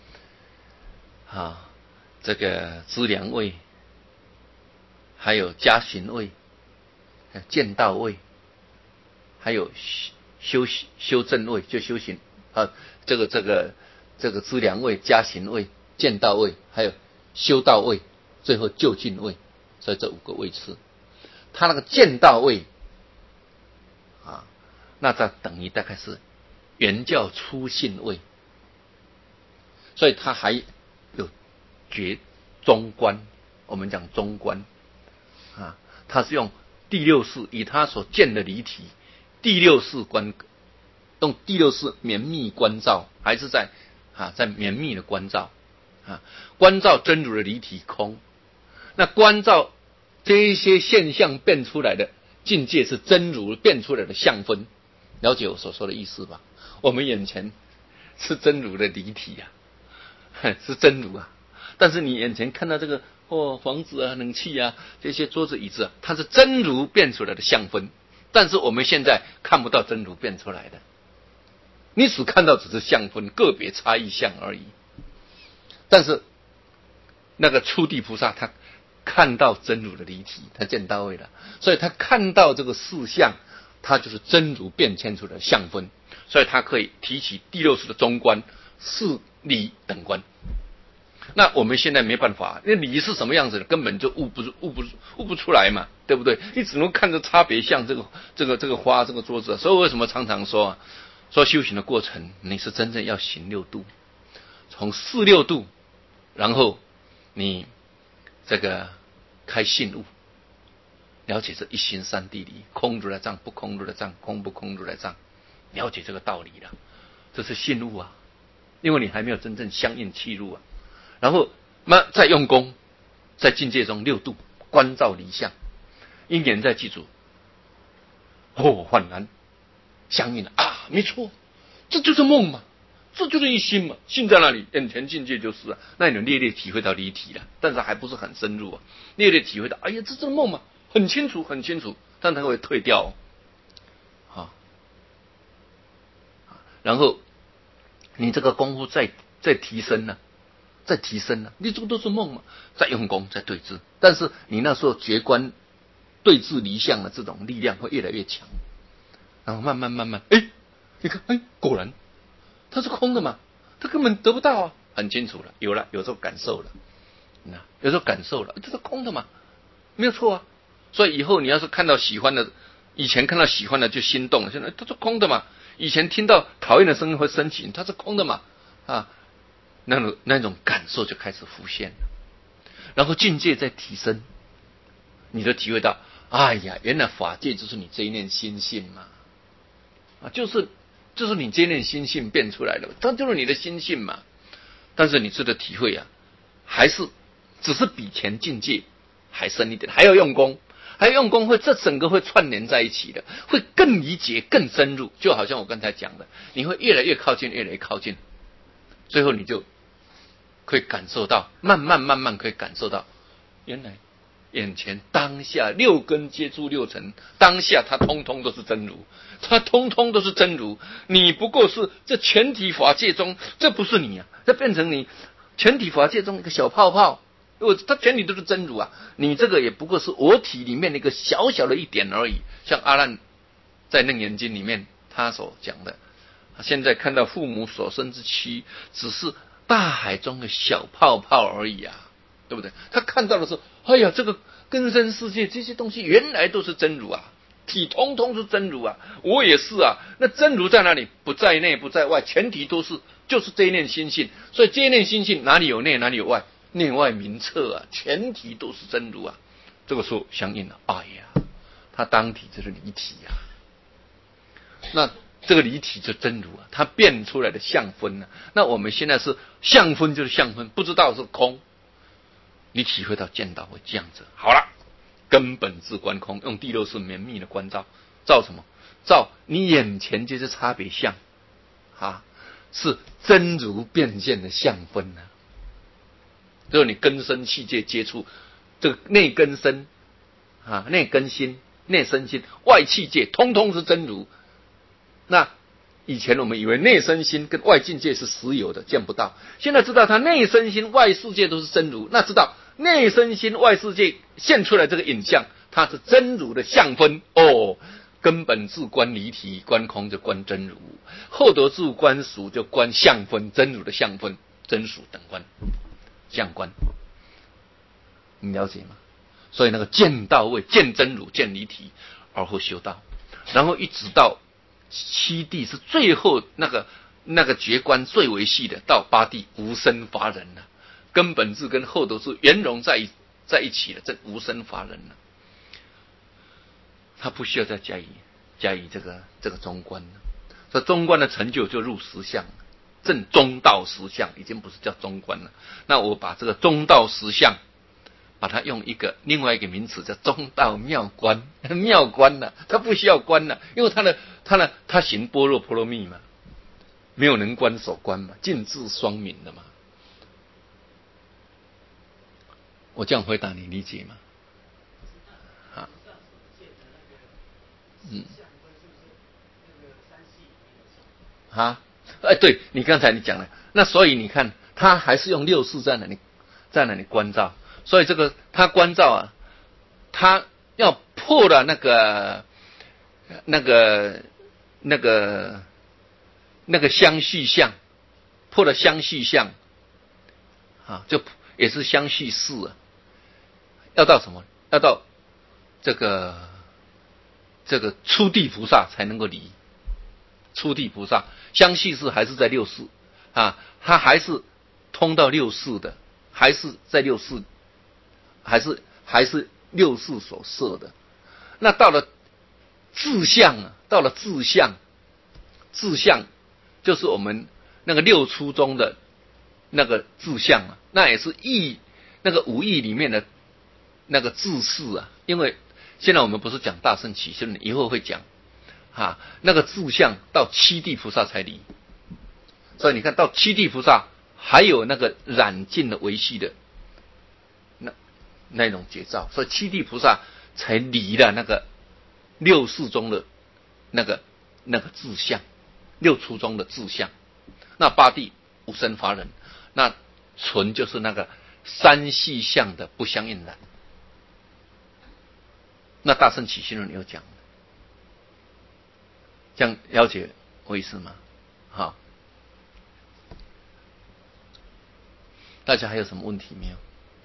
啊，这个资粮位，还有加行位，见道位，还有修正位，就修行啊，这个资粮位、加行位、见道位，还有修道位，最后就近位，所以这5个位次，他那个见道位啊，那这等于大概是原教初信位，所以他还有觉中观，我们讲中观啊，他是用第六识，以他所见的离体，第六识观，用第六识绵密观照，还是在绵密的观照观照真如的离体空，那观照这一些现象变出来的境界是真如变出来的相分，了解我所说的意思吧？我们眼前是真如的离体是真如但是你眼前看到这个房子冷气这些桌子椅子它是真如变出来的相分，但是我们现在看不到真如变出来的，你只看到只是相分，个别差异相而已。但是那个初地菩萨他看到真如的离体，他见到位了，所以他看到这个事相，他就是真如变迁出来的相分，所以他可以提起第六识的中观、事理等观。那我们现在没办法，因为理是什么样子的，根本就悟不出来嘛，对不对？你只能看着差别相，这个花，这个桌子。所以为什么常常说修行的过程，你是真正要行6度，从4、6度，然后你这个开信悟，了解这一心三谛理，空如来藏，不空如来藏，空不空如来藏，了解这个道理了，这是信悟因为你还没有真正相应契入然后再用功，在境界中6度观照离相，因缘再记住，焕然相应了没错，这就是梦嘛，这就是一心嘛，心在那里，眼前境界就是那你能略略体会到离体了，但是还不是很深入略略体会到，哎呀，这是梦嘛，很清楚，但它会退掉然后你这个功夫再提升再提升你这个都是梦嘛，再用功，再对治，但是你那时候觉观对治离相的这种力量会越来越强，然后慢慢，你看，果然它是空的嘛，它根本得不到很清楚了，有这种感受了，有时候感受了，这是空的嘛，没有错所以以后你要是看到喜欢的，以前看到喜欢的就心动了，现在它是空的嘛，以前听到讨厌的声音会生气，它是空的嘛那种感受就开始浮现了，然后境界在提升，你就体会到，哎呀，原来法界就是你这一念心性嘛，就是你这一念心性变出来的，它就是你的心性嘛。但是你这个体会还是只是比前境界还深一点，还要用功，这整个会串联在一起的，会更理解、更深入。就好像我刚才讲的，你会越来越靠近，最后你就可以感受到，慢慢可以感受到，原来眼前当下6根接触6尘，当下它通通都是真如，你不过是这全体法界中，这不是你这变成你全体法界中一个小泡泡，它全体都是真如你这个也不过是我体里面的一个小小的一点而已。像阿难在楞严经里面他所讲的现在看到父母所生之躯，只是大海中的小泡泡而已啊，对不对？他看到的是，哎呀，这个根生世界这些东西原来都是真如啊，体通通是真如啊，我也是啊。那真如在哪里？不在内，不在外，前提都是就是这一念心性。所以这一念心性哪里有内，哪里有外，内外明彻啊，前提都是真如啊。这个时候相应了，哎呀，它当体就是离体啊。那这个离体就真如啊，它变出来的相分呢、啊？那我们现在是相分就是相分，不知道是空。你体会到见到会这样子，好了，根本自观空，用第六识绵密的关照，照什么？照你眼前这些差别相啊，是真如变现的相分呢、啊。就是你根身器界接触这个内根身啊，内根心、内身心、外器界，通通是真如。那以前我们以为内身心跟外境界是实有的，见不到。现在知道它内身心、外世界都是真如，那知道内身心、外世界现出来这个影像，它是真如的相分哦。根本自观离体，观空就观真如；后得自观属就观相分，真如的相分，真属等观、相观。你了解吗？所以那个见到位、见真如、见离体，而后修道，然后一直到七地是最后那个觉观最为细的，到八地无生法忍了，根本智跟后得智圆融在一起了，这无生法忍了，他不需要再加以这个中观了。这中观的成就就入实相了，正中道实相，已经不是叫中观了。那我把这个中道实相，把它用另外一个名词叫中道妙观，妙观了，他不需要观了，因为他行般若波罗蜜嘛，没有能观所观嘛，尽智双明的嘛。我这样回答你理解吗？啊，啊，对，你刚才你讲了，那所以你看，他还是用六识在那里关照，所以这个他关照啊，他要破了那个相续相，破了相续相啊，就也是相续识啊，要到什么？要到这个初地菩萨才能够离。初地菩萨相续识还是在六识啊，他还是通到六识的，还是在六识，还是六识所设的。那到了自相啊，到了自相就是我们那个六初中的那个自相啊，那也是那个五义里面的那个自识啊。因为现在我们不是讲大乘起信论，以后会讲啊，那个自相到七地菩萨才离。所以你看到七地菩萨还有那个染尽的维系的那种觉照，所以七地菩萨才离了那个六识中的那个自相，六初中的自相。那八地无生法忍，那纯就是那个三细相的不相应染。那大乘起信论有讲，这样了解我意思吗？好，大家还有什么问题没有？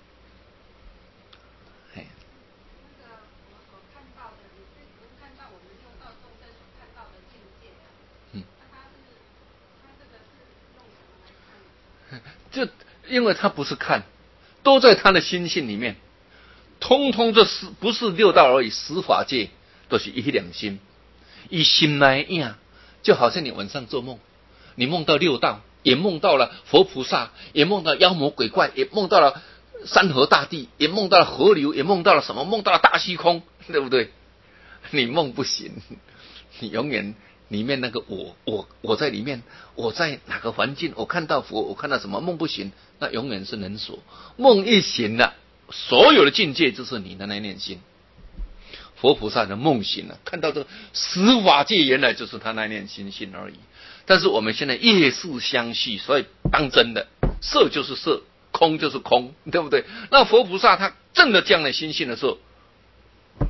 就因为他不是看，都在他的心性里面，通通这不是六道而已，十法界都是一两心，以心来影，就好像你晚上做梦，你梦到六道，也梦到了佛菩萨，也梦到妖魔鬼怪，也梦到了山河大地，也梦到了河流，也梦到了什么？梦到了大虚空，对不对？你梦不醒，你永远里面那个我在里面，我在哪个环境，我看到佛，我看到什么，梦不醒，那永远是能所。梦一醒了，所有的境界就是你的那念心。佛菩萨的梦醒了，看到这十法界原来就是他那念心性而已。但是我们现在业事相续，所以当真的色就是色，空就是空，对不对？那佛菩萨他证了这样的心性的时候，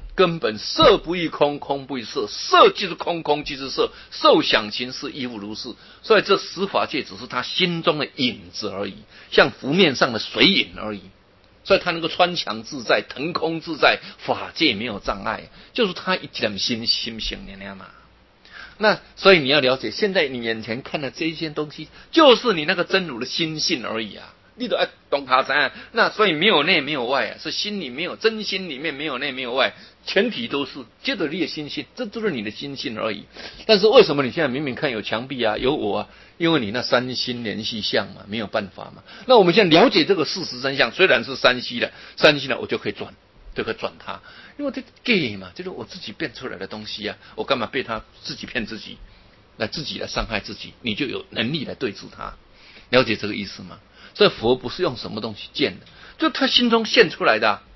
根本色不异空，空不异色，色即是空，空即是色，受想行识亦复如是。所以这十法界只是他心中的影子而已，像湖面上的水影而已。所以他能够穿墙自在，腾空自在，法界没有障碍，就是他一点心性嘛。那所以你要了解，现在你眼前看的这些东西，就是你那个真如的心性而已啊。你都要懂它怎样？那所以没有内没有外啊，是心里没有真心里面没有内没有外，全体都是接着你的心性，这就是你的心性而已。但是为什么你现在明明看有墙壁啊，有我啊？因为你那三心联系相嘛，没有办法嘛。那我们现在了解这个事实真相，虽然是三心的，我就可以转它，因为这 gay 嘛，就是我自己变出来的东西啊，我干嘛被他自己骗自己，自己来伤害自己？你就有能力来对治他，了解这个意思吗？所以佛不是用什么东西见的，就他心中现出来的啊。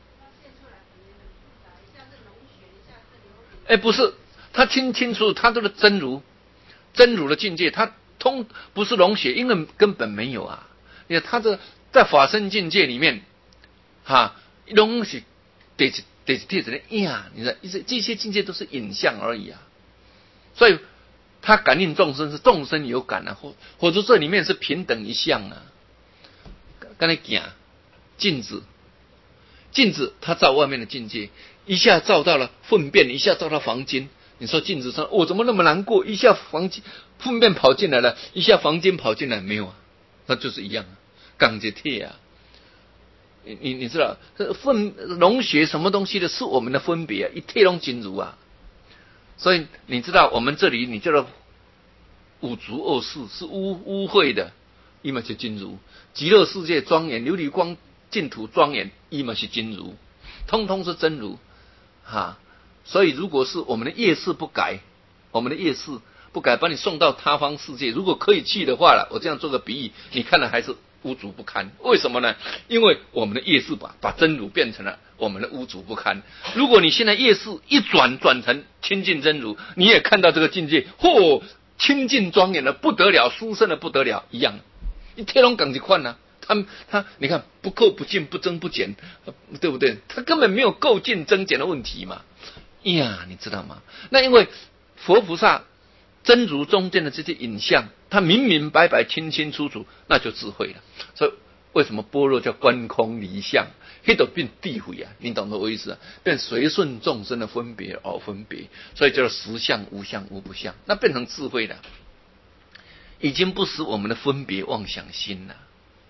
不是，他清楚他这个真如的境界，他不是溶血，因为根本没有啊。你看他这在法身境界里面，东西得的呀，你看这些境界都是影像而已啊。所以他感应众生是众生有感啊，或者这里面是平等一项啊。刚才讲镜子它照外面的境界，一下照到了粪便，一下照到房间。你说镜子上我怎么那么难过？一下粪便跑进来了，一下房间跑进来，没有啊？那就是一样啊，港节铁啊。你知道溶血什么东西的是我们的分别啊，一铁龙金如啊。所以你知道我们这里你叫做五浊恶世是污秽的，伊嘛是金如；极乐世界庄严，琉璃光净土庄严，伊嘛是金如，通通是真如所以如果是我们的业识不改，把你送到他方世界，如果可以去的话了，我这样做个比喻，你看了还是污浊不堪。为什么呢？因为我们的业识把真如变成了我们的污浊不堪。如果你现在业识一转成清净真如，你也看到这个境界，清净庄严的不得了，殊胜的不得了，一样。你天龙港就换了，他你看不垢不净，不增不减，对不对？他根本没有垢净增减的问题嘛。呀，你知道吗？那因为佛菩萨真如中间的这些影像，他明明白白清清楚楚，那就智慧了。所以为什么般若叫观空离相？那都变地慧啊，你懂得我意思啊？变随顺众生的分别而分别，所以叫做实相无相无不相，那变成智慧了，已经不是我们的分别妄想心了。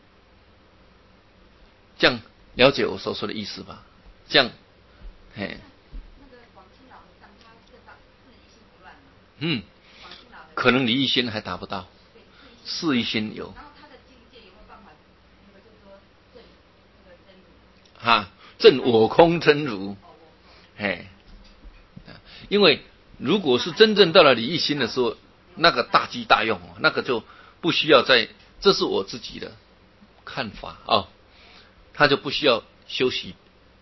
这样了解我所说的意思吧？这样，可能离一心还达不到，是一心有。证我空真如，因为如果是真正到了离一心的时候，那个大机大用，那个就不需要这是我自己的看法他就不需要休息。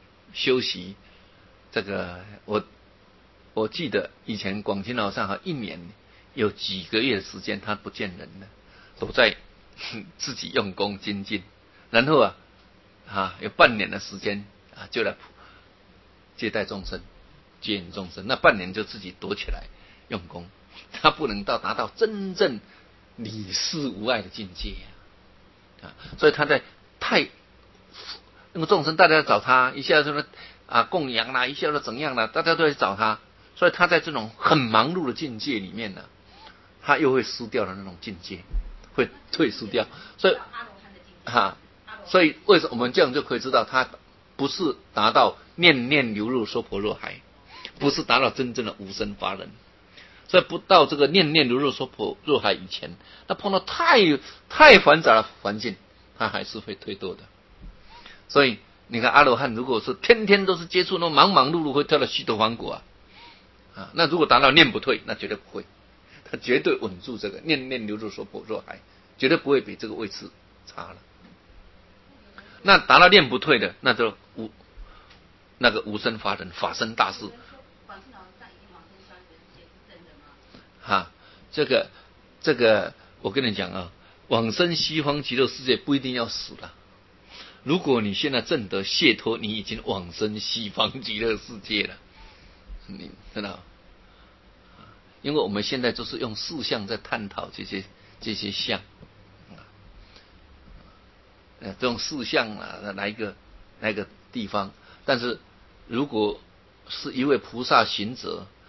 这个我记得以前广清老上一年有几个月的时间他不见人了，都在自己用功精进，然后有半年的时间就来接待众生，接引众生。那半年就自己躲起来用功，他不能达到真正理事无碍的境界所以他在那个众生大家要找他，一下就供养啦，一下就怎样啦，大家都来找他，所以他在这种很忙碌的境界里面呢，他又会失掉了那种境界，会退失掉。所以为什么我们这样就可以知道，他不是达到念念流入娑婆若海，不是达到真正的无生法忍。所以不到这个念念流入娑婆若海以前，他碰到太繁杂的环境，他还是会退堕的。所以你看阿罗汉如果是天天都是接触那忙忙碌碌，会跳到须陀洹果那如果达到念不退，那绝对不会，他绝对稳住这个念念流入娑婆若海，绝对不会比这个位置差了。那达到念不退的，那就那个无生法忍，法身大士。这个我跟你讲往生西方极乐世界不一定要死了， 如果你现在证得解脱，你已经往生西方极乐世界了。你知道？因为我们现在就是用四相在探讨这些相，这种四相哪一个地方？但是如果是一位菩萨行者，